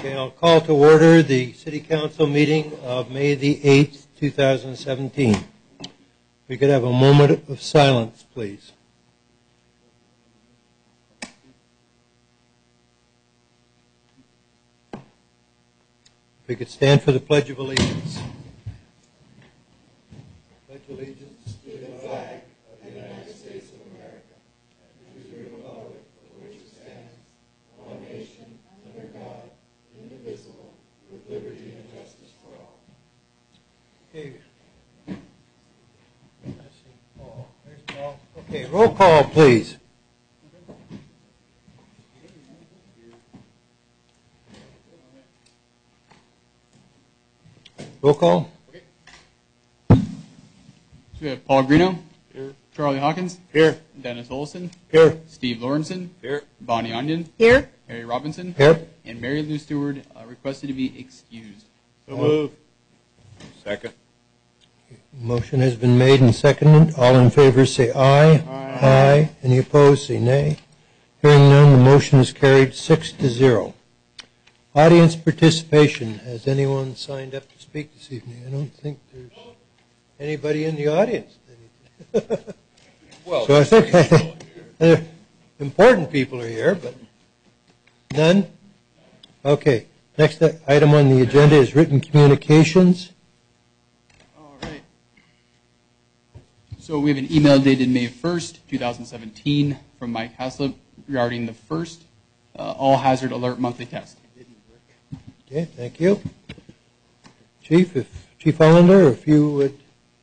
Okay, I'll call to order the City Council meeting of May the 8th, 2017. We could have a moment of silence, please. If we could stand for the Pledge of Allegiance. Pledge allegiance to the flag of the United States of America and to the republic for which it stands, one nation, under God, indivisible, with liberty and justice for all. Okay. Paul. There's Paul. Okay, roll call, please. Roll call. Okay. So we have Paul Greeno. Here. Charlie Hawkins. Here. Dennis Olson. Here. Steve Lawrenson. Here. Bonnie Onion. Here. Harry Robinson. Here. And Mary Lou Stewart requested to be excused. So move. Second. Motion has been made and seconded. All in favor say aye. Aye. Aye. Any opposed say nay. Hearing none, the motion is carried 6-0. Audience participation. Has anyone signed up to speak this evening? I don't think there's anybody in the audience. Well, So I think important people are here, but none? Okay. Next item on the agenda is written communications. All right. So we have an email dated May 1st, 2017 from Mike Haslip regarding the first all-hazard alert monthly test. Okay, thank you. Chief Hollander, if you would,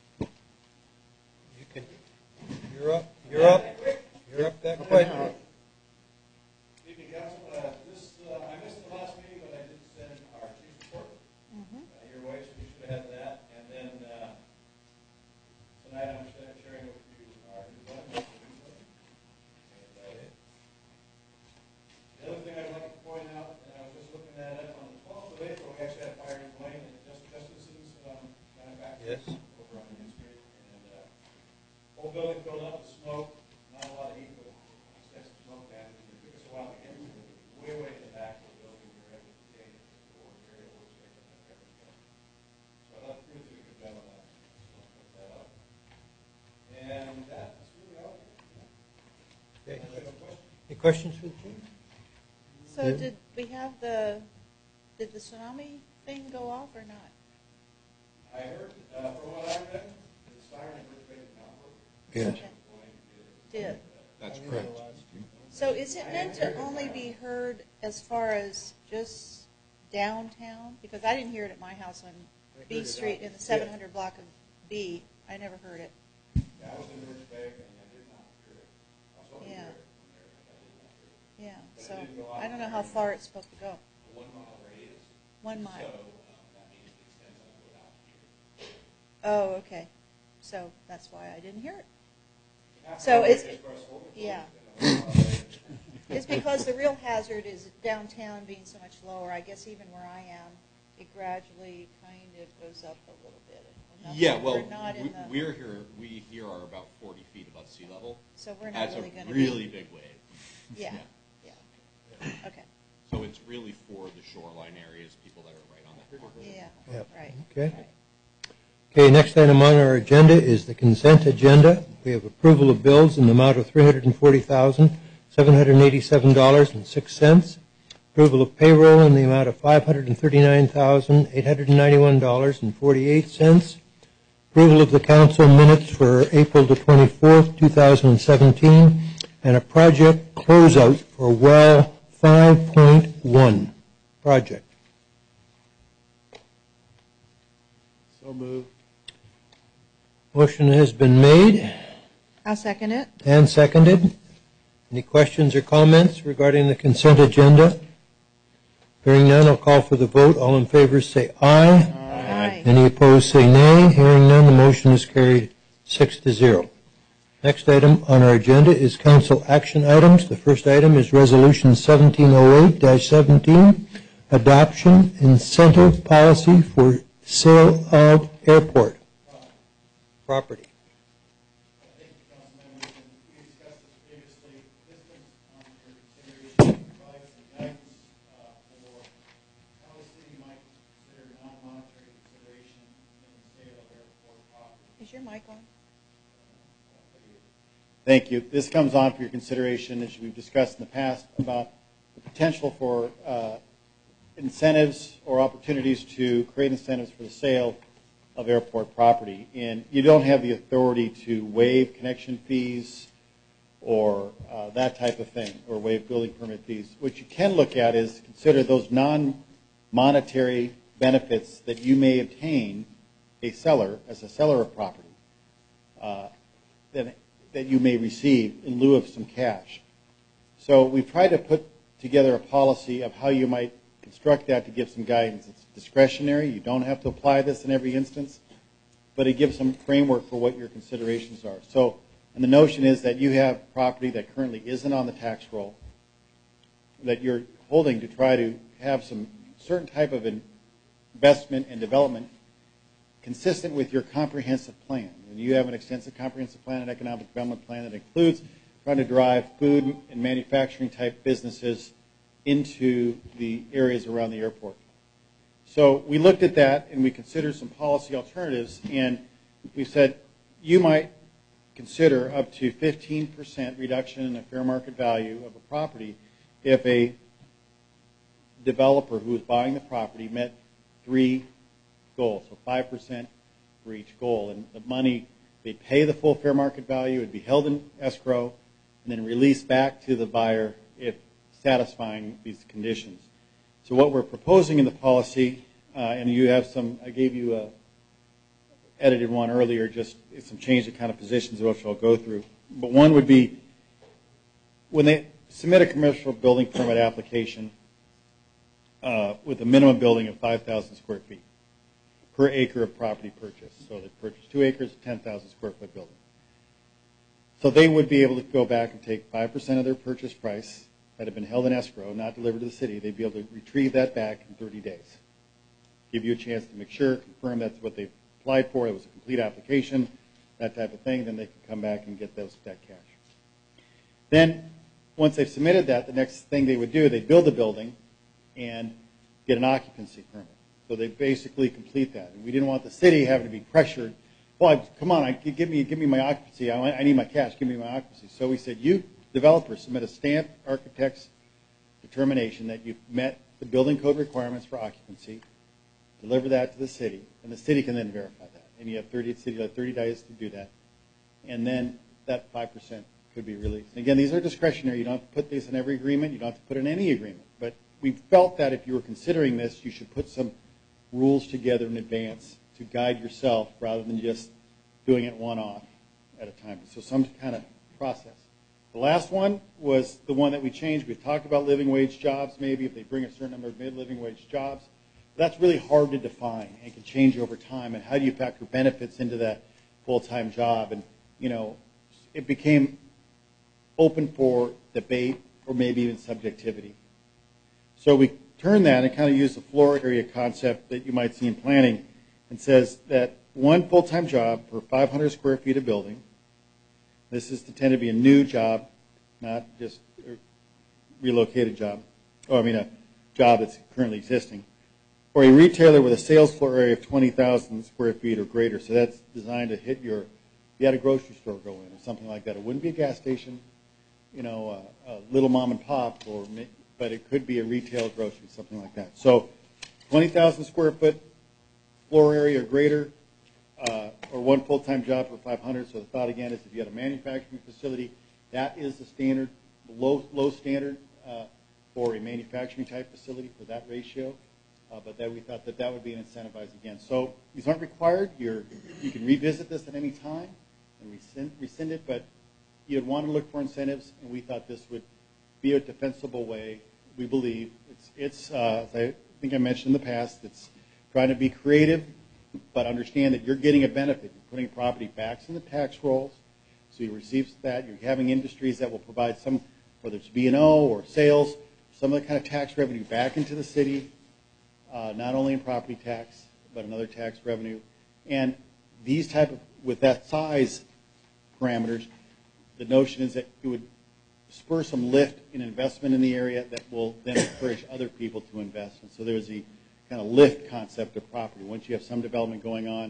you're up that quick. Evening, Council. I missed the last meeting, but I did send our chief's report your way, so you should have had that. And then tonight I'm sharing with you our new plan. The other thing I'd like to point out, and I was just looking at it, on the 12th of April, we actually had fire in Blaine, and Justice's manufacturer over on Main Street. And whole building filled up with smoke, not a lot of heat, but extensive smoke damage. It took us a while to get to it. Way in the back of the building, we were able to contain it. Very oversafe and everything. So I thought the crew did a good job on that. So I'll put that up. And that's really all. Okay. Any questions for the chief? So did we have did the tsunami thing go off or not? I heard, from what I read, the siren did not work. Yes. Okay. Did. That's correct. So is it meant to only be heard as far as just downtown? Because I didn't hear it at my house on B Street in the 700 block of B. I never heard it. Yeah, I was in Richburg and I did not hear it. I was hoping to hear it from there, but I did not hear it. Yeah, so I don't know how far it's supposed to go. A 1 mile radius. 1 mile. So that means it extends on to about here. Oh, okay. So that's why I didn't hear it. So it's, yeah. It's because the real hazard is downtown being so much lower. I guess even where I am, it gradually kind of goes up a little bit. Enough Yeah, that well, we're not in the, we're here. We here are about 40 feet above sea level. so we're not That's really a going to really be. big wave. Yeah, yeah. Okay. So it's really for the shoreline areas, people that are right on the water. Yeah, Yep. right. Okay. Right. Okay, next item on our agenda is the consent agenda. We have approval of bills in the amount of $340,787.06. Approval of payroll in the amount of $539,891.48. Approval of the council minutes for April the 24th, 2017, and a project closeout for well 5.1 project. So move. Motion has been made I'll second it. and seconded. Any questions or comments regarding the consent agenda? Hearing none, I'll call for the vote. All in favor say aye. Aye. Any opposed say nay. Hearing none, the motion is carried 6-0. Next item on our agenda is council action items. The first item is Resolution 1708-17, Adoption Incentive Policy for Sale of Airport Property. Is your mic on? Thank you. This comes on for your consideration, as we've discussed in the past, about the potential for incentives or opportunities to create incentives for the sale of airport property. And you don't have the authority to waive connection fees or that type of thing, or waive building permit fees. What you can look at is consider those non-monetary benefits that you may obtain as a seller of property, that you may receive in lieu of some cash. So we've tried to put together a policy of how you might construct that to give some guidance. It's discretionary. You don't have to apply this in every instance, but it gives some framework for what your considerations are. So, and the notion is that you have property that currently isn't on the tax roll that you're holding to try to have some certain type of investment and development consistent with your comprehensive plan. And you have an extensive comprehensive plan and economic development plan that includes trying to drive food and manufacturing type businesses into the areas around the airport. So we looked at that and we considered some policy alternatives, and we said you might consider up to 15% reduction in the fair market value of a property if a developer who is buying the property met 3 goals, so 5% for each goal. And the money, they pay the full fair market value, it would be held in escrow, and then released back to the buyer if satisfying these conditions. So what we're proposing in the policy, and you have some, I gave you a edited one earlier, just some change of kind of positions which I'll go through. But one would be when they submit a commercial building permit application with a minimum building of 5,000 square feet per acre of property purchase. So they purchase 2 acres, 10,000 square foot building. So they would be able to go back and take 5% of their purchase price that had been held in escrow, not delivered to the city. They'd be able to retrieve that back in 30 days. Give you a chance to make sure, confirm that's what they applied for, it was a complete application, that type of thing, then they can come back and get that cash. Then, once they've submitted that, the next thing they would do, they'd build the building and get an occupancy permit. So they basically complete that. And we didn't want the city having to be pressured, well, come on, give me my occupancy, I need my cash, give me my occupancy. So we said, you developers submit a stamped architect's determination that you've met the building code requirements for occupancy, deliver that to the city, and the city can then verify that. And you have 30 days to do that. And then that 5% could be released. And again, these are discretionary. You don't have to put these in every agreement. You don't have to put in any agreement. But we felt that if you were considering this, you should put some rules together in advance to guide yourself rather than just doing it one-off at a time. So some kind of process. The last one was the one that we changed. We talked about living wage jobs, maybe if they bring a certain number of mid-living wage jobs. That's really hard to define and can change over time. And how do you factor benefits into that full-time job? And, you know, it became open for debate or maybe even subjectivity. So we turned that and kind of used the floor area concept that you might see in planning and says that one full-time job per 500 square feet of building. This is to tend to be a new job, not just a relocated job, or I mean a job that's currently existing. Or a retailer with a sales floor area of 20,000 square feet or greater. So that's designed to hit you had a grocery store go in or something like that. It wouldn't be a gas station, you know, a little mom and pop, but it could be a retail grocery, something like that. So 20,000 square foot floor area or greater, or one full-time job for 500. So the thought again is if you had a manufacturing facility, that is the standard, low standard for a manufacturing type facility for that ratio. But that we thought that would be an incentivized again. So these aren't required. You can revisit this at any time and rescind it, but you'd want to look for incentives, and we thought this would be a defensible way. We believe it's as I think I mentioned in the past, it's trying to be creative, but understand that you're getting a benefit. You're putting property back in the tax rolls, so you receive that. You're having industries that will provide some, whether it's B&O or sales, some of the kind of tax revenue back into the city. Not only in property tax, but another tax revenue. And these type of, with that size parameters, the notion is that it would spur some lift in investment in the area that will then encourage other people to invest. And so there's the kind of lift concept of property. Once you have some development going on,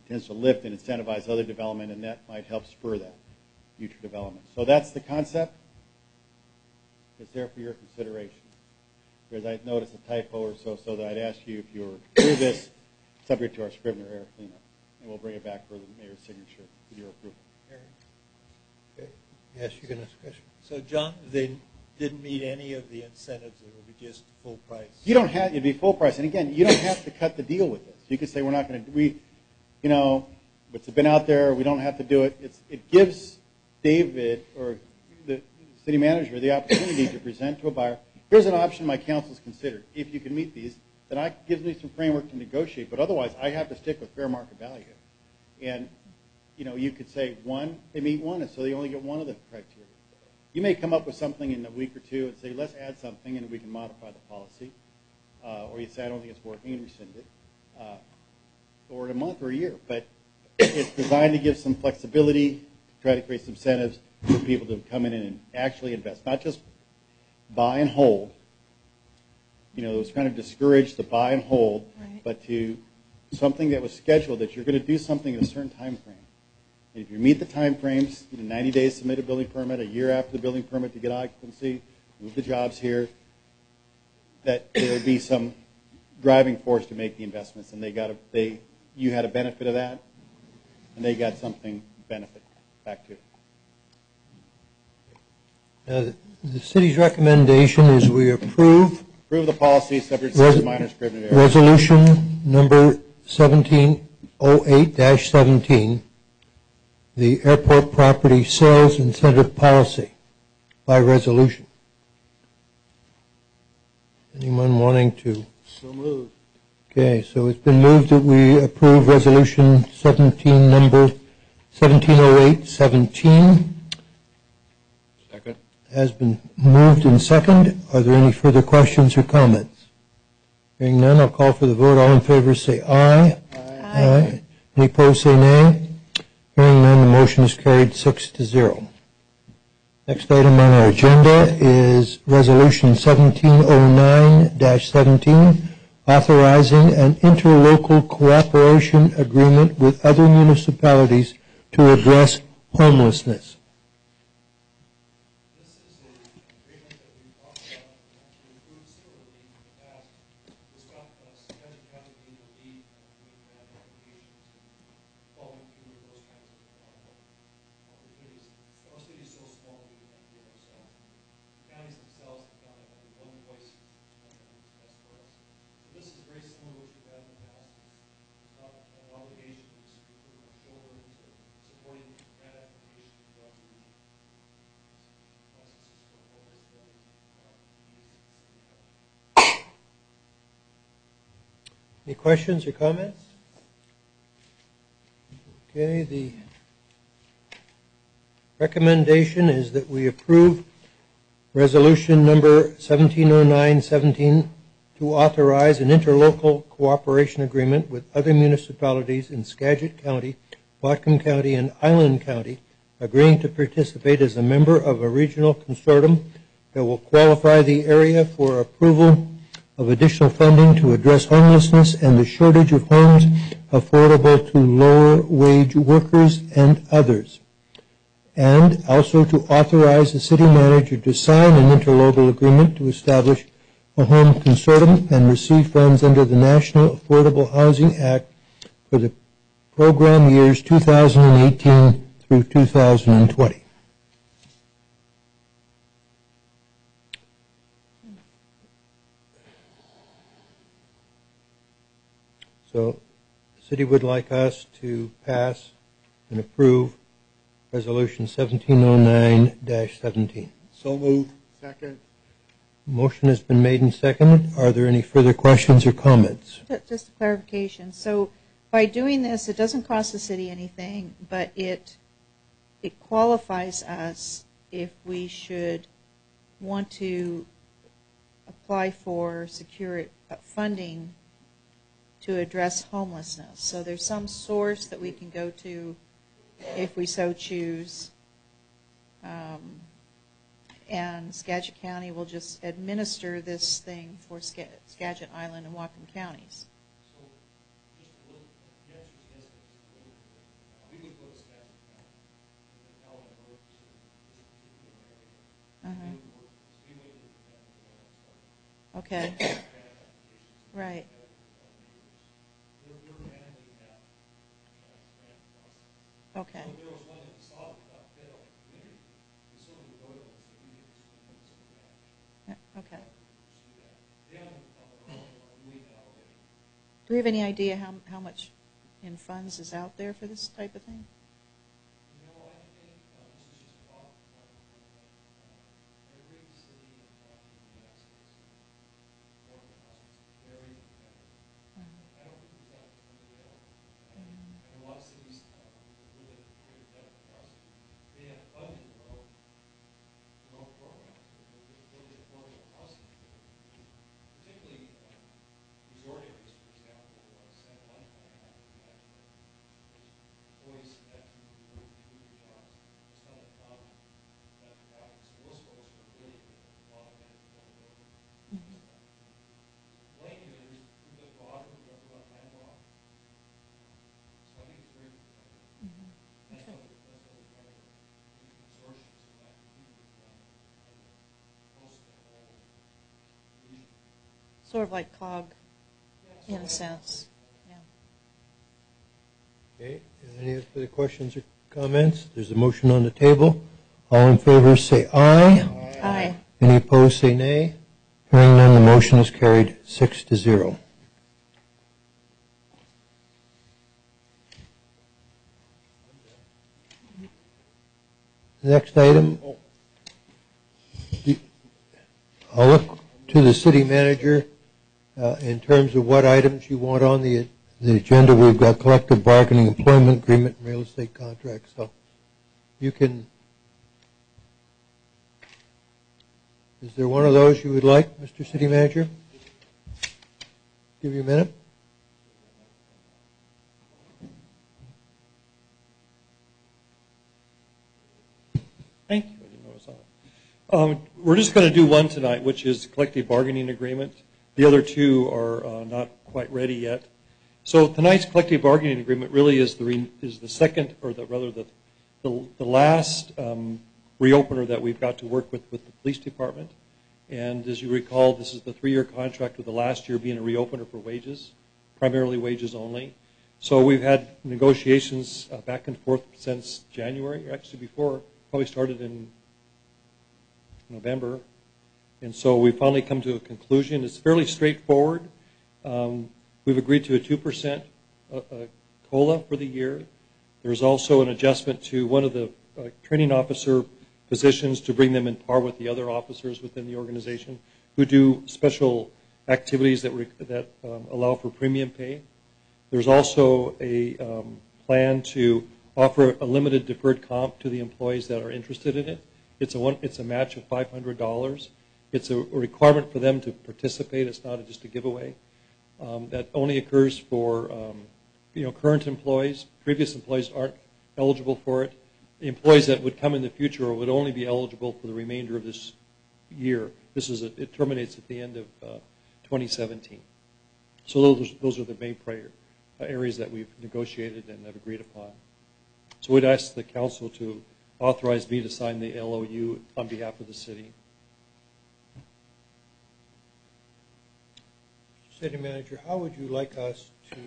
tends to lift and incentivize other development, and that might help spur that future development. So that's the concept. It's there for your consideration. Because I noticed a typo or so that I'd ask you if you were to approve this, subject to our Scrivener error cleanup, and we'll bring it back for the mayor's signature with your approval. Okay. Yes, you can ask a question. So, John, they didn't meet any of the incentives. It would be just full price. You don't have, it'd be full price. And again, you don't have to cut the deal with this. You could say we're not going to, what's been out there, we don't have to do it. It gives David or the city manager the opportunity to present to a buyer, here's an option my council's considered. If you can meet these, then it gives me some framework to negotiate. But otherwise, I have to stick with fair market value. And, you could say they meet one, and so they only get one of the criteria. You may come up with something in a week or two and say, let's add something, and we can modify the policy. Or you say, I don't think it's working, and rescind it. Or in a month or a year. But it's designed to give some flexibility, to try to create some incentives for people to come in and actually invest. Not just buy and hold. It was kind of discouraged to buy and hold, right. But to something that was scheduled, that you're going to do something in a certain time frame. And if you meet the time frames, 90 days submit a building permit, a year after the building permit to get occupancy, move the jobs here, that there would be some driving force to make the investments, and you had a benefit of that, and they got something benefit back to it. Now, the city's recommendation is we approve Approve the policy subject to minor Scrivener error. resolution number 1708-17, the airport property sales incentive policy by resolution. Anyone wanting to? So moved. Okay, so it's been moved that we approve resolution number 1708-17. Second. Has been moved and second. Are there any further questions or comments? Hearing none, I'll call for the vote. All in favor say aye. Aye. Any opposed say nay. Hearing none, the motion is carried 6-0. Next item on our agenda is resolution 1709-17, authorizing an interlocal cooperation agreement with other municipalities to address homelessness. Any questions or comments? Okay, the recommendation is that we approve resolution number 1709-17 to authorize an interlocal cooperation agreement with other municipalities in Skagit County, Whatcom County, and Island County, agreeing to participate as a member of a regional consortium that will qualify the area for approval of additional funding to address homelessness and the shortage of homes affordable to lower wage workers and others. And also to authorize the city manager to sign an interlocal agreement to establish a home consortium and receive funds under the National Affordable Housing Act for the program years 2018 through 2020. So the city would like us to pass and approve resolution 1709-17. So moved. Second. Motion has been made and seconded. Are there any further questions or comments? Just a clarification. So by doing this, it doesn't cost the city anything, but it qualifies us if we should want to apply for secure funding to address homelessness. So there's some source that we can go to if we so choose. And Skagit County will just administer this thing for Skagit Island and Whatcom counties. Okay. Right. Okay. Okay. Do we have any idea how much in funds is out there for this type of thing? Sort of like COG, in a sense. Yeah. Okay, any further questions or comments? There's a motion on the table. All in favor say aye. Aye. Any opposed say nay. Hearing none, the motion is carried 6-0. Next item, I'll look to the city manager in terms of what items you want on the agenda. We've got collective bargaining, employment agreement, and real estate contracts. So you can, is there one of those you would like, Mr. City Manager? Give you a minute. Thank you. I didn't know it was on. We're just going to do one tonight, which is collective bargaining agreement. The other two are not quite ready yet. So tonight's collective bargaining agreement really is the second, or the last reopener that we've got to work with the police department. And as you recall, this is the 3-year contract, with the last year being a reopener for wages, primarily wages only. So we've had negotiations back and forth since January, or actually before. Probably started in November, and so we finally come to a conclusion. It's fairly straightforward. We've agreed to a 2% COLA for the year. There's also an adjustment to one of the training officer positions to bring them in par with the other officers within the organization who do special activities that allow for premium pay. There's also a plan to offer a limited deferred comp to the employees that are interested in it. It's a match of $500. It's a requirement for them to participate. It's not just a giveaway. That only occurs for current employees. Previous employees aren't eligible for it. The employees that would come in the future would only be eligible for the remainder of this year. It terminates at the end of 2017. So those are the main areas that we've negotiated and have agreed upon. So we'd ask the council to authorize me to sign the LOU on behalf of the city. City Manager, how would you like us to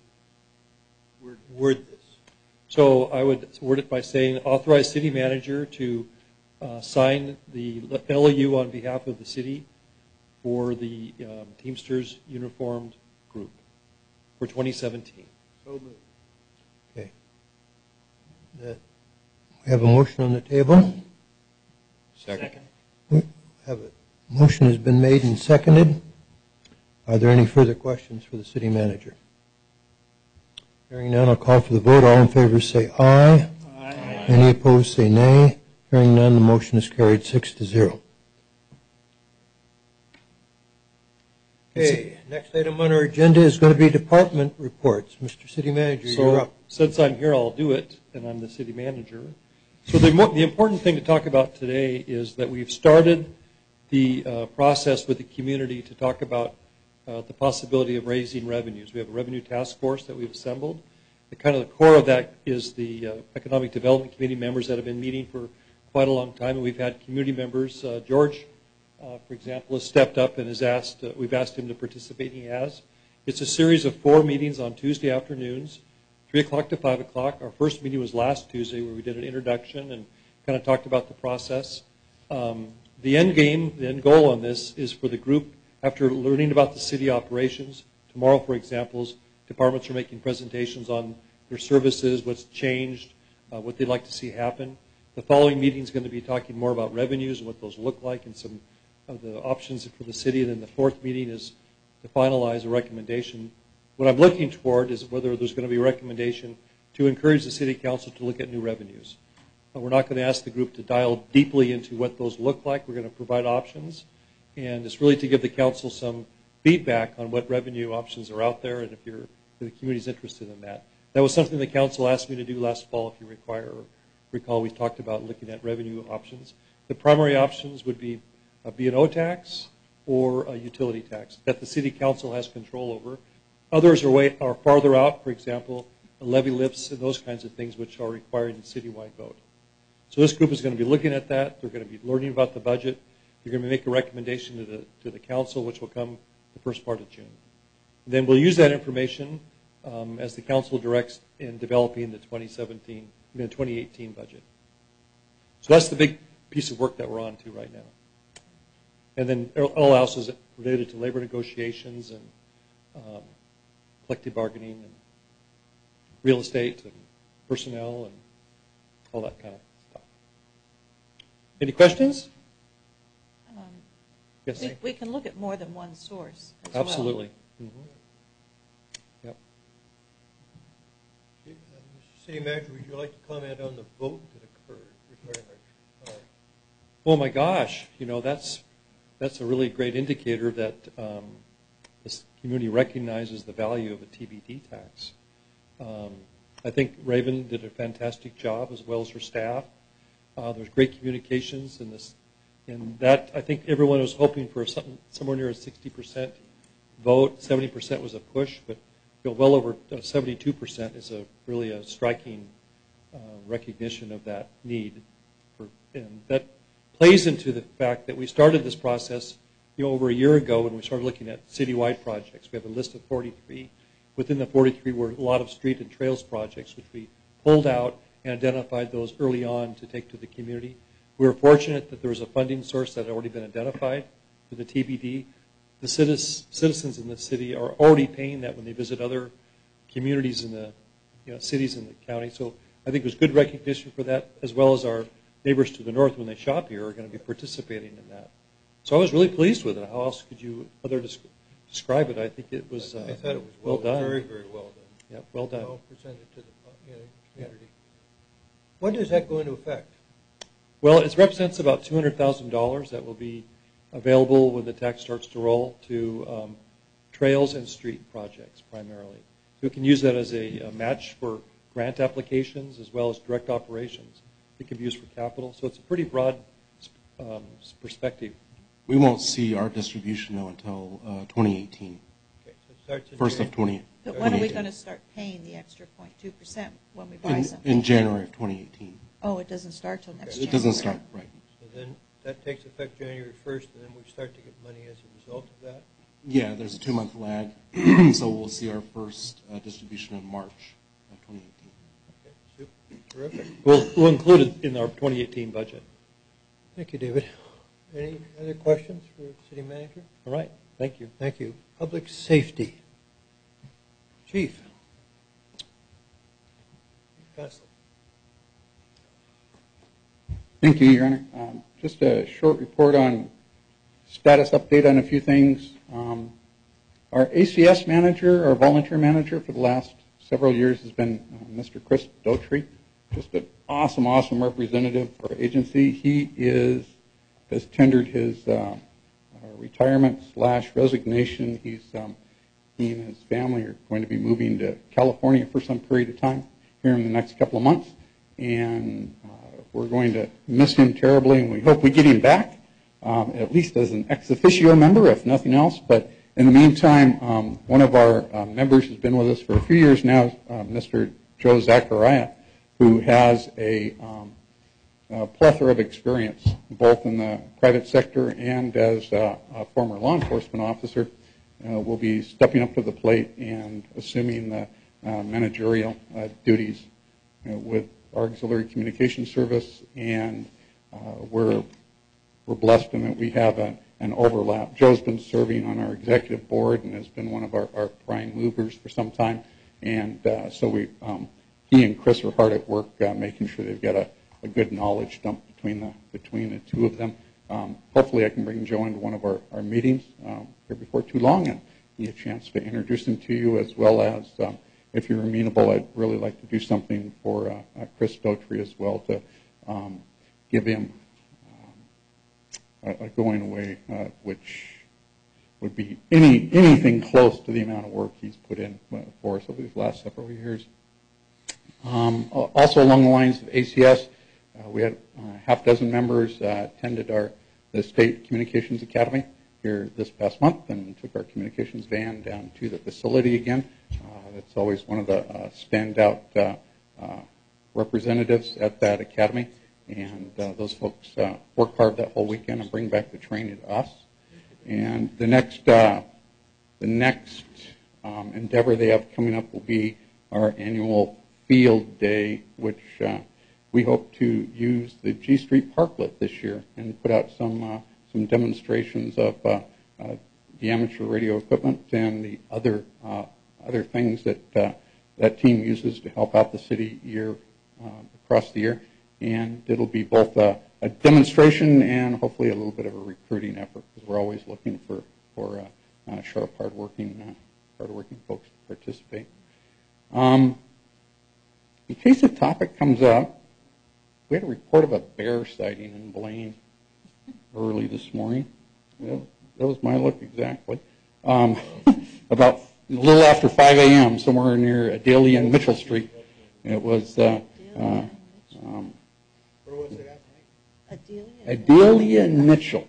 word this? So I would word it by saying authorize city manager to sign the LOU on behalf of the city for the Teamsters uniformed group for 2017. So moved. Okay. We have a motion on the table. Second. A motion has been made and seconded. Are there any further questions for the city manager? Hearing none, I'll call for the vote. All in favor say aye. Aye. Any opposed say nay. Hearing none, the motion is carried 6-0. Okay, next item on our agenda is going to be department reports. Mr. City Manager, you're up. Since I'm here, I'll do it, and I'm the city manager. So the important thing to talk about today is that we've started the process with the community to talk about the possibility of raising revenues. We have a revenue task force that we've assembled. The core of that is the Economic Development Committee members that have been meeting for quite a long time, and we've had community members. George for example, has stepped up and has asked, we've asked him to participate, and he has. It's a series of 4 meetings on Tuesday afternoons, 3 o'clock to 5 o'clock. Our first meeting was last Tuesday where we did an introduction and kind of talked about the process. The end game, the end goal on this is for the group, after learning about the city operations, tomorrow, for example, departments are making presentations on their services, what's changed, what they'd like to see happen. The following meeting is going to be talking more about revenues and what those look like and some of the options for the city. And then the fourth meeting is to finalize a recommendation. What I'm looking toward is whether there's going to be a recommendation to encourage the city council to look at new revenues. We're not going to ask the group to dial deeply into what those look like. We're going to provide options. And it's really to give the council some feedback on what revenue options are out there and if the community's interested in that. That was something the council asked me to do last fall, if you recall, we talked about looking at revenue options. The primary options would be a B&O tax or a utility tax that the city council has control over. Others are farther out, for example, levy lifts and those kinds of things which are required in citywide vote. So this group is going to be looking at that. They're going to be learning about the budget. They're going to make a recommendation to the council, which will come the first part of June. And then we'll use that information as the council directs in developing the 2018 budget. So that's the big piece of work that we're on to right now. And then all else is related to labor negotiations and collective bargaining and real estate and personnel and all that kind of stuff. Any questions? Yes. We can look at more than one source as Absolutely. well. Mm-hmm. Yep. Mr. City Manager, would you like to comment on the vote that occurred regarding our Oh my gosh, that's a really great indicator that this community recognizes the value of a TBD tax. I think Raven did a fantastic job as well as her staff. There's great communications in this. And that, I think everyone was hoping for somewhere near a 60% vote. 70% was a push, but well over 72% is really a striking recognition of that need. And that plays into the fact that we started this process over a year ago when we started looking at citywide projects. We have a list of 43. Within the 43 were a lot of street and trails projects, which we pulled out and identified those early on to take to the community. We were fortunate that there was a funding source that had already been identified for the TBD. The citizens in the city are already paying that when they visit other communities in the cities in the county. So I think there's good recognition for that, as well as our neighbors to the north when they shop here are going to be participating in that. So I was really pleased with it. How else could you describe it? I think it was. I thought it was well done. Very, very well done. Yeah, well done. Well presented to the community. When does that go into effect? Well, it represents about $200,000 that will be available when the tax starts to roll to trails and street projects primarily. So we can use that as a match for grant applications as well as direct operations. It can be used for capital. So it's a pretty broad perspective. We won't see our distribution, though, until 2018. Okay, so it starts in First of January. 20. But when are we going to start paying the extra 0.2% when we buy something? In January of 2018. Oh, it doesn't start till next It January. doesn't start, right. So then that takes effect January 1st, and then we start to get money as a result of that? Yeah, there's a 2-month lag, so we'll see our first distribution in March of 2018. Okay, super. Terrific. We'll include it in our 2018 budget. Thank you, David. Any other questions for the city manager? All right. Thank you. Thank you. Public safety. Chief. Costello. Thank you, Your Honor. Just a short report on status update on a few things. Our ACS manager, our volunteer manager for the last several years has been Mr. Chris Dotry, just an awesome representative for our agency. He has tendered his retirement/resignation. He and his family are going to be moving to California for some period of time here in the next couple of months, and we're going to miss him terribly, and we hope we get him back, at least as an ex officio member, if nothing else. But in the meantime, one of our members has been with us for a few years now, Mr. Joe Zachariah, who has a a plethora of experience, both in the private sector and as a former law enforcement officer, will be stepping up to the plate and assuming the managerial duties with our auxiliary communication service. And we're blessed in that we have an overlap. Joe's been serving on our executive board and has been one of our prime movers for some time. And so he and Chris are hard at work making sure they've got a good knowledge dump between the two of them. Hopefully I can bring Joe into one of our meetings here before too long and get a chance to introduce him to you, as well as, if you're amenable, I'd really like to do something for Chris Daughtry as well, to give him a going away, which would be anything close to the amount of work he's put in for us over these last several years. Also along the lines of ACS, we had half dozen members attended the State Communications Academy here this past month and took our communications van down to the facility again. That's always one of the standout representatives at that academy. And those folks work hard that whole weekend and bring back the training to us. And the next endeavor they have coming up will be our annual field day, which we hope to use the G Street Parklet this year and put out some demonstrations of the amateur radio equipment and the other things that that team uses to help out the city across the year. And it'll be both a demonstration and hopefully a little bit of a recruiting effort, because we're always looking for sharp, hardworking folks to participate. In case the topic comes up, we had a report of a bear sighting in Blaine early this morning. That was my look exactly. About a little after 5 a.m., somewhere near Adelia and Mitchell Street. It was Adelia and Mitchell.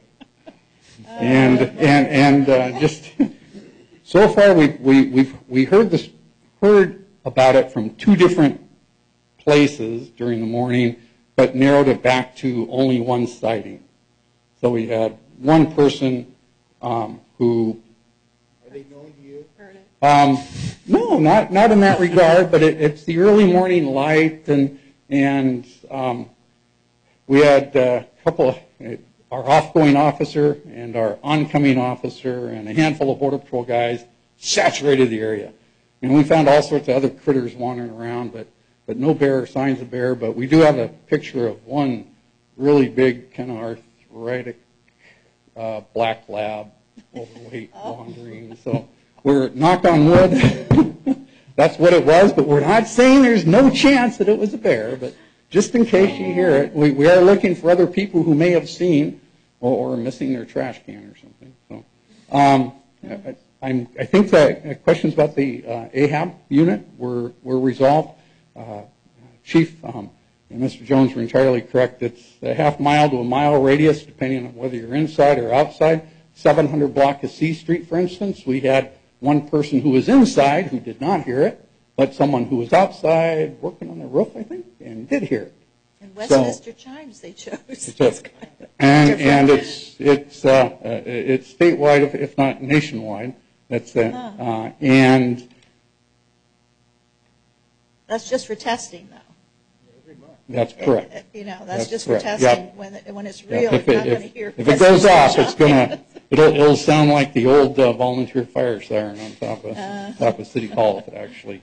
And just so far we heard about it from two different places during the morning, but narrowed it back to only one sighting. So we had one person who. Are they known to you? Heard it? No, not in that regard. But it's the early morning light, and we had a couple of our offgoing officer and our oncoming officer and a handful of Border Patrol guys saturated the area. And we found all sorts of other critters wandering around, but no bear, signs of bear. But we do have a picture of one really big, kind of arthritic black lab, overweight, wandering. So we're, knock on wood, that's what it was. But we're not saying there's no chance that it was a bear. But just in case you hear it, we are looking for other people who may have seen or missing their trash can or something. So I think that questions about the AHAB unit were resolved. Chief and Mr. Jones were entirely correct. It's a half mile to a mile radius, depending on whether you're inside or outside. 700 block of C Street, for instance, we had one person who was inside who did not hear it, but someone who was outside working on the roof, I think, and did hear it. And Westminster Chimes they chose. And it's statewide, if not nationwide. That's it. And that's just for testing, though. That's correct. That's just correct. For testing. Yep. When it's real, it's not going to hear. If it goes off, it'll sound like the old volunteer fire siren on top of City Hall if it actually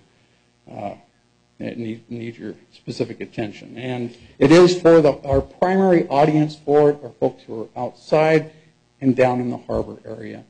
needs your specific attention. And it is for our primary audience for it are folks who are outside and down in the harbor area.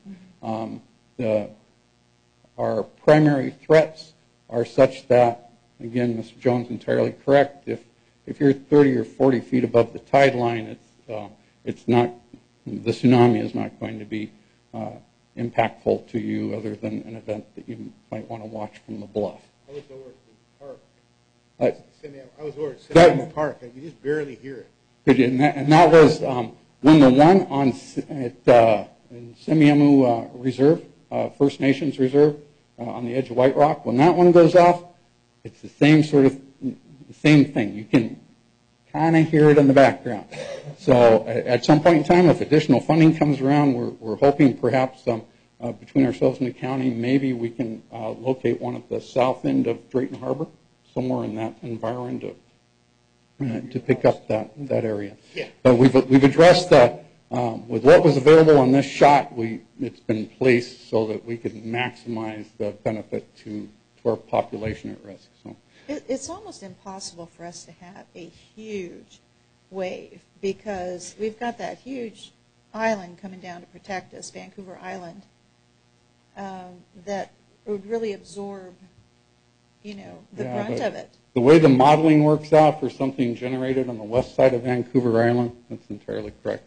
Our primary threats are such that, again, Mr. Jones entirely correct. If you're 30 or 40 feet above the tide line, it's not, the tsunami is not going to be impactful to you, other than an event that you might want to watch from the bluff. I was over at the park. I was over at Semiahmoo Park. I could just barely hear it. And that was when the one at Semiahmoo Reserve, First Nations Reserve, on the edge of White Rock, when that one goes off, it's the same thing. You can kind of hear it in the background. So at some point in time, if additional funding comes around, we're hoping perhaps between ourselves and the county, maybe we can locate one at the south end of Drayton Harbor, somewhere in that environment to pick up that area. Yeah. But we've addressed that with what was available on this shot. It's been placed so that we can maximize the benefit to our population at risk. So It's almost impossible for us to have a huge wave because we've got that huge island coming down to protect us, Vancouver Island, that would really absorb, the brunt of it. The way the modeling works out for something generated on the west side of Vancouver Island, that's entirely correct.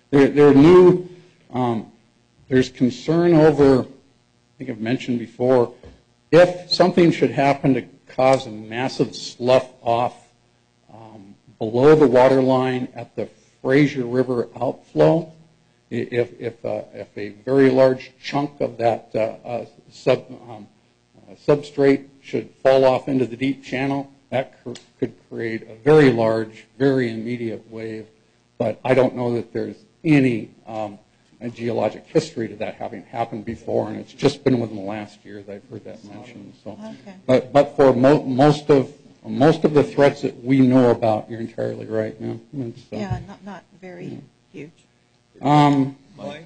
There's concern over, I think I've mentioned before, if something should happen to cause a massive slough off below the water line at the Fraser River outflow, if a very large chunk of that substrate should fall off into the deep channel, that could create a very large, very immediate wave. But I don't know that there's any geologic history to that having happened before, and it's just been within the last year that I've heard that mentioned. So, okay. but for most of the threats that we know about, you're entirely right, man. Yeah, not very huge. Mike?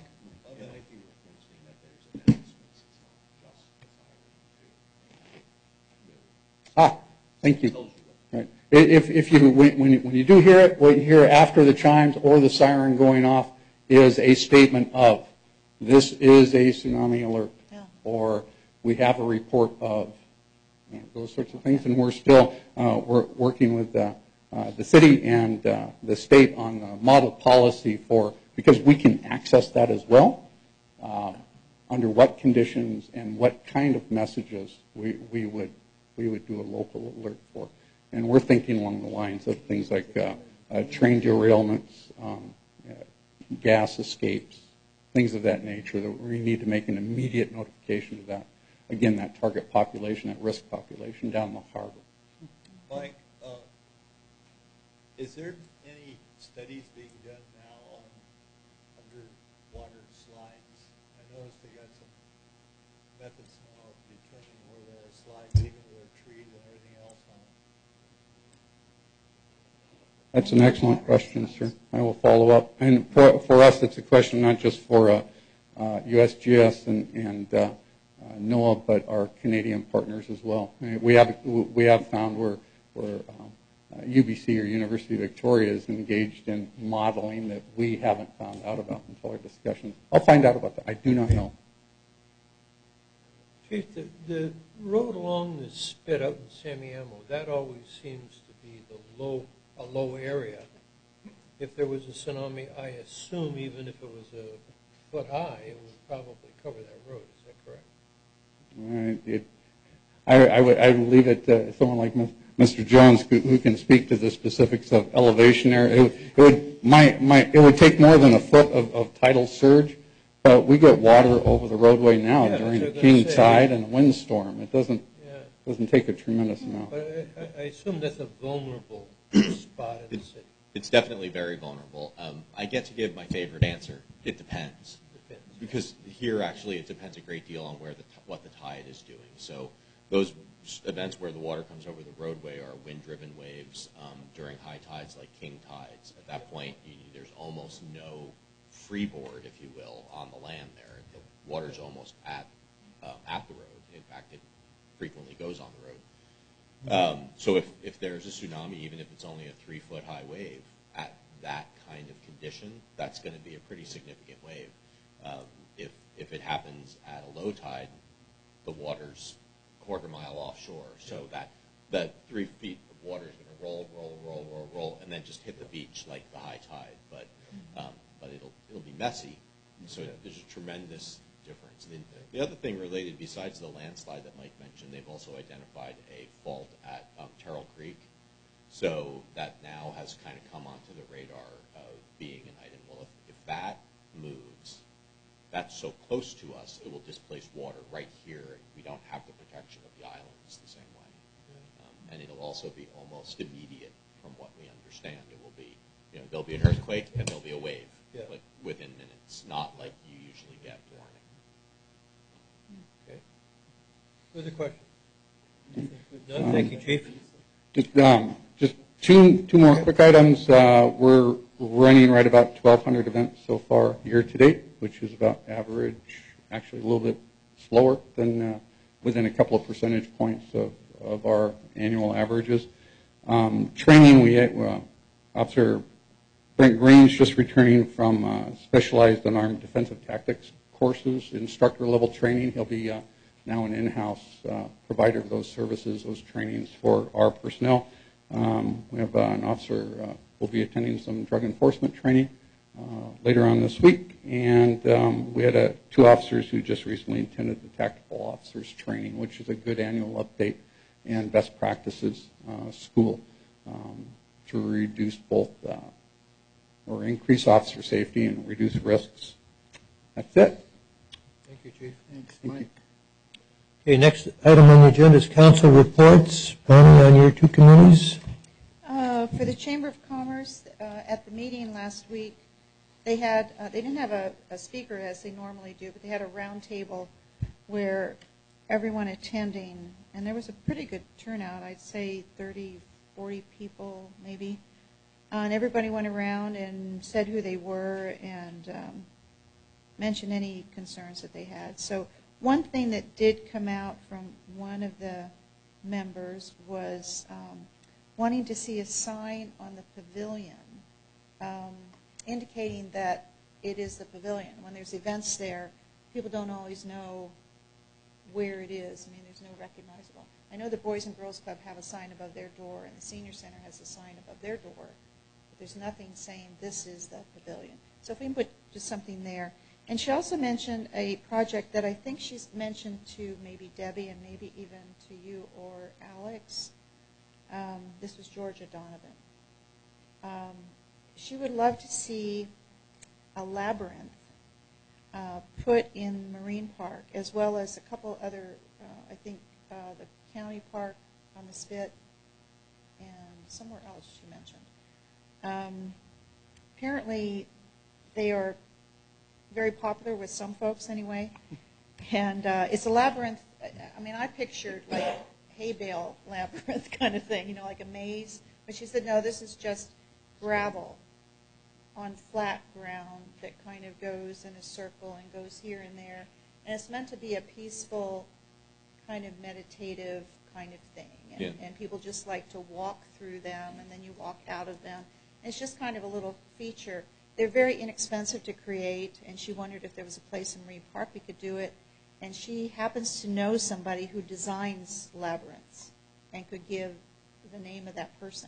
Thank you. Right. If you when you do hear it, what you hear after the chimes or the siren going off is a statement of, this is a tsunami alert, or we have a report of, those sorts of things, and we're still working with the city and the state on the model policy because we can access that as well, under what conditions and what kind of messages we would do a local alert for. And we're thinking along the lines of things like train derailments, gas escapes, things of that nature, that we need to make an immediate notification of that. Again, that target population, that risk population down the harbor. Mike, is there any studies being done now on underwater slides? I noticed they got some methods now of determining where there are slides, even with their trees and everything else on it. That's an excellent question, sir. I will follow up. And for us, it's a question not just for USGS and NOAA, but our Canadian partners as well. We have found where UBC or University of Victoria is engaged in modeling that we haven't found out about until our discussions. I'll find out about that. I do not know. Chief, the road along the spit out in Samiamo, that always seems to be a low area. If there was a tsunami, I assume even if it was a foot high, it would probably cover that road. Is that correct? I would leave it to someone like Mr. Jones, who can speak to the specifics of elevation there. It would take more than a foot of tidal surge, but we get water over the roadway now during a king tide and a windstorm. It doesn't take a tremendous amount. But I assume that's a vulnerable spot in the city. It's definitely very vulnerable. I get to give my favorite answer. It depends. Because here, actually, it depends a great deal on what the tide is doing. So those events where the water comes over the roadway are wind-driven waves during high tides, like king tides. At that point, there's almost no freeboard, if you will, on the land there. The water's almost at the road. In fact, it frequently goes on the road. So if there's a tsunami, even if it's only a 3-foot high wave, at that kind of condition, that's going to be a pretty significant wave. If it happens at a low tide, the water's quarter mile offshore, so that 3 feet of water is going to roll, and then just hit the beach like the high tide. But it'll be messy, so there's a tremendous difference. And then the other thing related, besides the landslide that Mike mentioned, they've also identified a fault at Terrell Creek, so that now has kind of come onto the radar of being an item. Well, if that moves, that's so close to us, it will displace water right here. We don't have the protection of the islands the same way. And it'll also be almost immediate. from what we understand. It will be, there'll be an earthquake and there'll be a wave, like within minutes, not like you usually get warning. Okay. Further questions? None? Thank you, Chief. Just two more quick items. We're running right about 1,200 events so far year to date, which is about average, actually a little bit slower than within a couple of percentage points of our annual averages. Training, Officer Brent Green's just returning from specialized unarmed defensive tactics courses, instructor level training. He'll be now an in-house provider of those services, those trainings for our personnel. We have an officer will be attending some drug enforcement training later on this week, and we had two officers who just recently attended the tactical officers training, which is a good annual update and best practices school to reduce both or increase officer safety and reduce risks. That's it. Thank you, Chief. Thanks, Mike. Okay, next item on the agenda is council reports. Bonnie, on your two committees. For the Chamber of Commerce, at the meeting last week, they didn't have a speaker as they normally do, but they had a round table where everyone attending, and there was a pretty good turnout, I'd say 30, 40 people maybe, and everybody went around and said who they were and mentioned any concerns that they had. So one thing that did come out from one of the members was wanting to see a sign on the pavilion indicating that it is the pavilion. When there's events there, people don't always know where it is. I mean, there's no recognizable. I know the Boys and Girls Club have a sign above their door, and the Senior Center has a sign above their door, but there's nothing saying this is the pavilion. So if we can put just something there. And she also mentioned a project that I think she's mentioned to maybe Debbie and maybe even to you or Alex. This was Georgia Donovan. She would love to see a labyrinth put in Marine Park, as well as a couple other, I think the county park on the Spit, and somewhere else she mentioned. Apparently, they are very popular with some folks anyway, and it's a labyrinth. I mean, I pictured like hay bale labyrinth kind of thing, like a maze. But she said, no, this is just gravel on flat ground that kind of goes in a circle and goes here and there. And it's meant to be a peaceful, kind of meditative kind of thing. And people just like to walk through them, and then you walk out of them. And it's just kind of a little feature. They're very inexpensive to create, and she wondered if there was a place in Marine Park we could do it. And she happens to know somebody who designs labyrinths and could give the name of that person.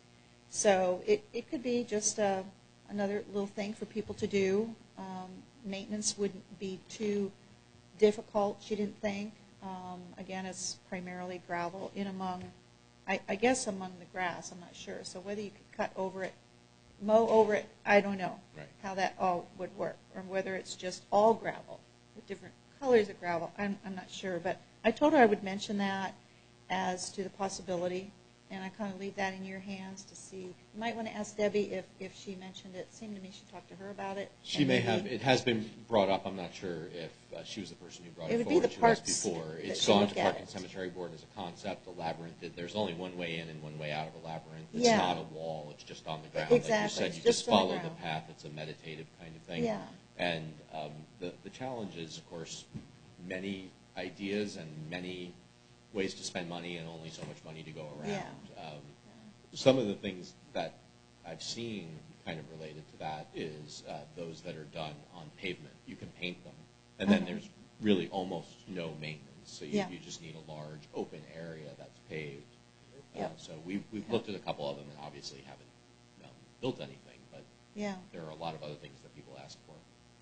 So it could be just another little thing for people to do. Maintenance wouldn't be too difficult, she didn't think. Again, it's primarily gravel in among, I guess among the grass, I'm not sure. So whether you could cut over it, mow over it, I don't know how that all would work, or whether it's just all gravel with different colors of gravel. I'm not sure, but I told her I would mention that as to the possibility, and I kind of leave that in your hands to see. You might want to ask Debbie if she mentioned it. It seemed to me she talked to her about it. She may have. It has been brought up. I'm not sure if she was the person who brought it would forward be the to us parks before. It's gone to Park and Cemetery Board as a concept. A labyrinth. There's only one way in and one way out of a labyrinth. It's not a wall. It's just on the ground. Exactly. Like you said, it's you just follow the path. It's a meditative kind of thing. Yeah. And the challenge is, of course, many ideas and many ways to spend money and only so much money to go around. Yeah. Some of the things that I've seen kind of related to that is those that are done on pavement. You can paint them, and then there's really almost no maintenance. So you just need a large open area that's paved. So we've looked at a couple of them and obviously haven't built anything, but there are a lot of other things that people ask for.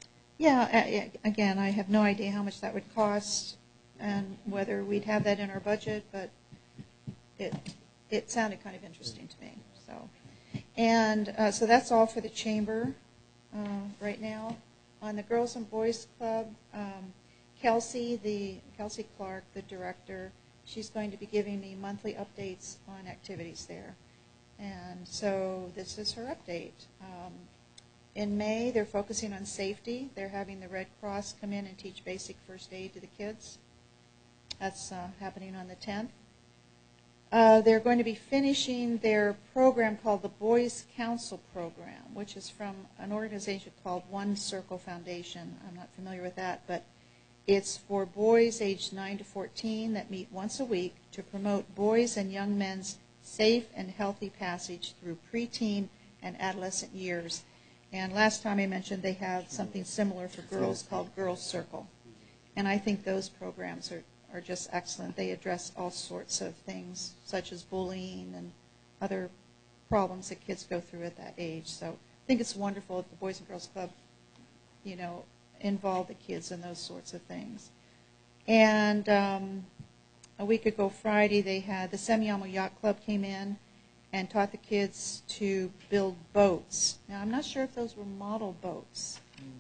Yeah, again, I have no idea how much that would cost and whether we'd have that in our budget, but it sounded kind of interesting to me. So that's all for the chamber right now. On the Girls and Boys Club, Kelsey Clark, the director, she's going to be giving me monthly updates on activities there. And so this is her update. In May, they're focusing on safety. They're having the Red Cross come in and teach basic first aid to the kids. That's happening on the 10th. They're going to be finishing their program called the Boys Council Program, which is from an organization called One Circle Foundation. I'm not familiar with that, but it's for boys aged 9 to 14 that meet once a week to promote boys and young men's safe and healthy passage through preteen and adolescent years. And last time I mentioned they have something similar for girls called Girls Circle. And I think those programs are just excellent. They address all sorts of things, such as bullying and other problems that kids go through at that age. So I think it's wonderful if the Boys and Girls Club, involve the kids in those sorts of things. And a week ago Friday, they had the Semiyama Yacht Club came in and taught the kids to build boats. Now, I'm not sure if those were model boats.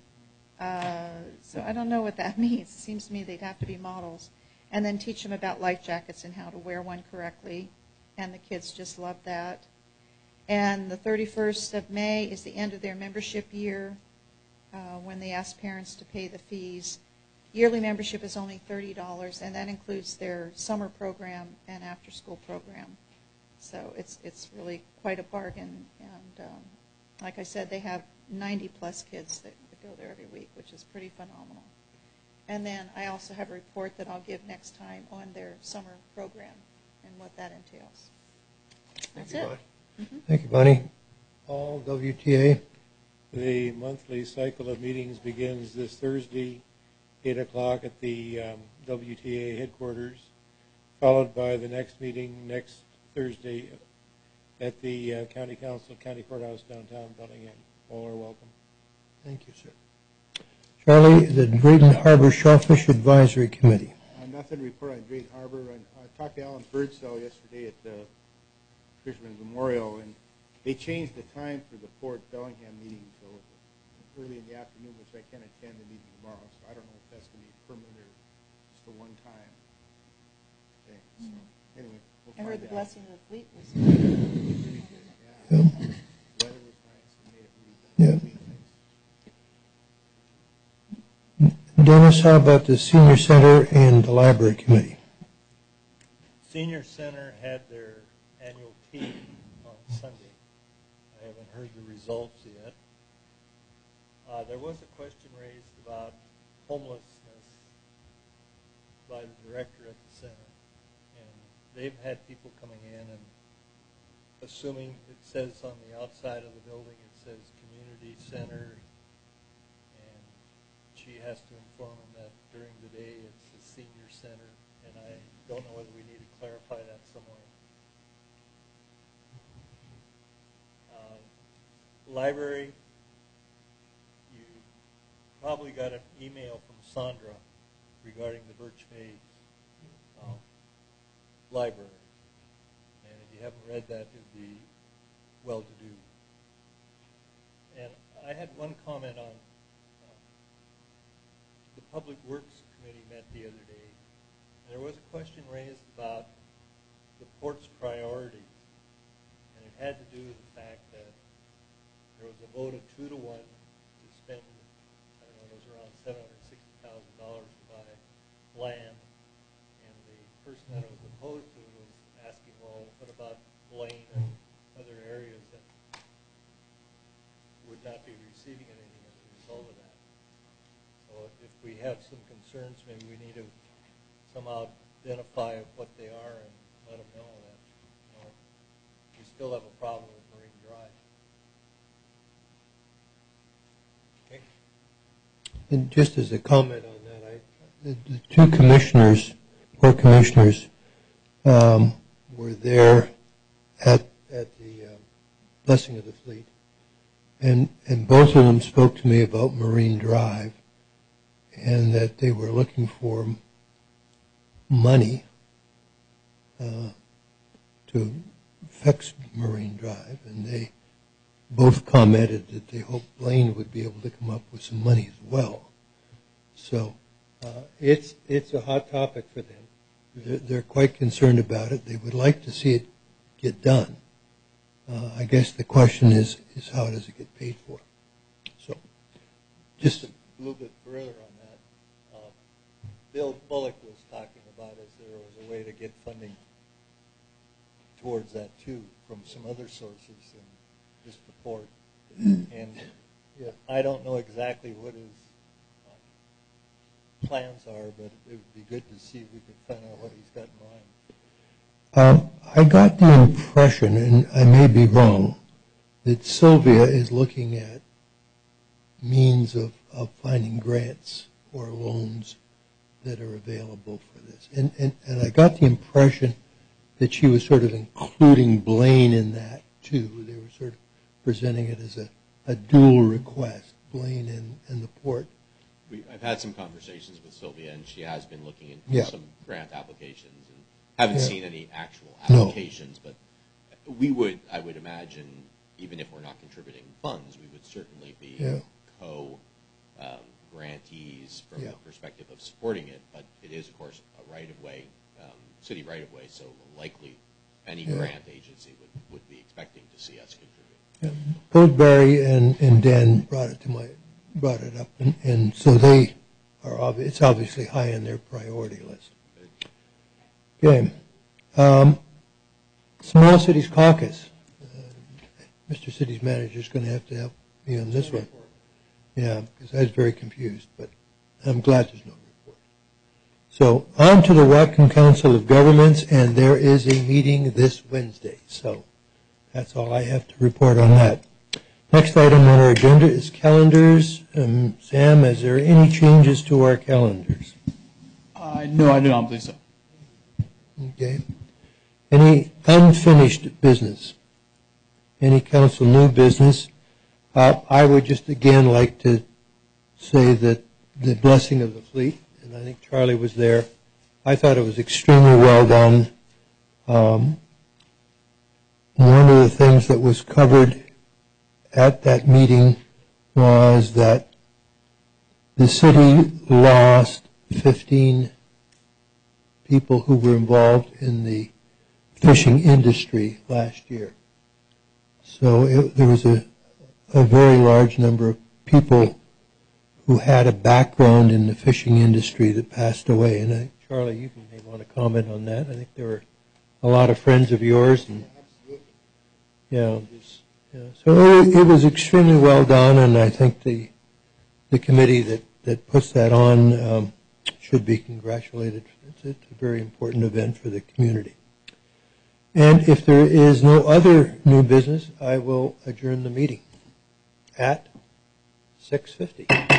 So I don't know what that means. It seems to me they'd have to be models. And then teach them about life jackets and how to wear one correctly. And the kids just love that. And the 31st of May is the end of their membership year when they ask parents to pay the fees. Yearly membership is only $30, and that includes their summer program and after-school program. So it's really quite a bargain. And like I said, they have 90-plus kids that go there every week, which is pretty phenomenal. And then I also have a report that I'll give next time on their summer program and what that entails. That's it. Thank you, Bonnie. All WTA. The monthly cycle of meetings begins this Thursday, 8 o'clock at the WTA headquarters, followed by the next meeting next Thursday at the County Council, County Courthouse, downtown Bellingham. All are welcome. Thank you, sir. Charlie, the Drayton Harbor Shellfish Advisory Committee. Nothing to report on Drayton Harbor. I talked to Alan Birdsell yesterday at the Fisherman's Memorial, and they changed the time for the Port Bellingham meeting so early in the afternoon, which I can't attend the meeting tomorrow. So I don't know if that's going to be permanent or just a one-time thing. So anyway, we'll I heard the find out. blessing of the fleet was Yeah. Weather was nice and made it really nice. Dennis, how about the Senior Center and the Library Committee? Senior Center had their annual tea on Sunday. I haven't heard the results yet. There was a question raised about homelessness by the director at the center. And they've had people coming in and assuming it says on the outside of the building, it says community center. And she has to inform them that during the day it's a senior center. And I don't know whether we need to clarify that somewhere. Library, you probably got an email from Sandra regarding the Birch Bay library. And if you haven't read that, it would be well to do. And I had one comment on the Public Works Committee met the other day. There was a question raised about the port's priorities. And it had to do with the fact that there was a vote of 2-1 to spend, I don't know, it was around $760,000 to buy land. And the person that was opposed to it was asking, well, what about Blaine and other areas that would not be receiving anything as a result of that? So if we have some concerns, maybe we need to somehow identify what they are and let them know that we still have a problem with Marine Drive. Okay. And just as a comment on that, the two commissioners, port commissioners, were there at the blessing of the fleet, and both of them spoke to me about Marine Drive, and that they were looking for money to fix Marine Drive, and they both commented that they hoped Blaine would be able to come up with some money as well. So it's a hot topic for them. They're quite concerned about it. They would like to see it get done, I guess the question is how does it get paid for? So, just a little bit further on that. Bill Bullock was talking about if there was a way to get funding towards that too from some other sources than this report. And I don't know exactly what his plans are, but it would be good to see if we could find out what he's got in mind. I got the impression, and I may be wrong, that Sylvia is looking at means of finding grants or loans that are available for this. And I got the impression that she was sort of including Blaine in that, too. They were sort of presenting it as a dual request, Blaine and the port. I've had some conversations with Sylvia, and she has been looking into some grant applications, and haven't seen any actual applications. But I would imagine, even if we're not contributing funds, we would certainly be grantees from the perspective of supporting it. But it is, of course, a right-of-way, city right-of-way, so likely any grant agency would be expecting to see us contribute. Both Barry and Dan brought it up, and so they are it's obviously high on their priority list. Okay. Small Cities Caucus. Mr. City's Manager is going to help me on this one. Yeah, because I was very confused, but I'm glad there's no report. So on to the Whatcom Council of Governments, and there is a meeting this Wednesday. So that's all I have to report on that. Next item on our agenda is calendars. Sam, is there any changes to our calendars? No, I do not believe so. Okay. Any unfinished business? Any council new business? I would just again like to say that the blessing of the fleet, and I think Charlie was there, I thought it was extremely well done. One of the things that was covered at that meeting was that the city lost 15 people who were involved in the fishing industry last year. So there was a very large number of people who had a background in the fishing industry that passed away. And Charlie, you may want to comment on that. I think there were a lot of friends of yours. And, so it was extremely well done, and I think the committee that puts that on should be congratulated. It's a very important event for the community. And if there is no other new business, I will adjourn the meeting at 6:50.